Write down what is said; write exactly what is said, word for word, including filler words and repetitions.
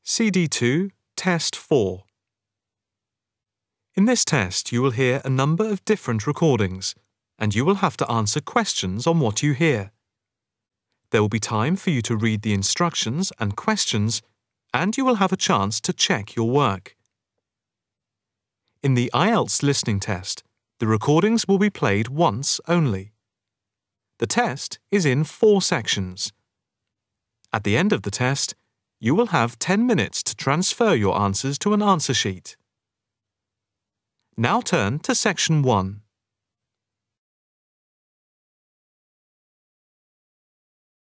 C D two, Test four. In this test, you will hear a number of different recordings, and you will have to answer questions on what you hear. There will be time for you to read the instructions and questions, and you will have a chance to check your work. In the I E L T S listening test, the recordings will be played once only. The test is in four sections. At the end of the test, you will have ten minutes to transfer your answers to an answer sheet. Now turn to Section one.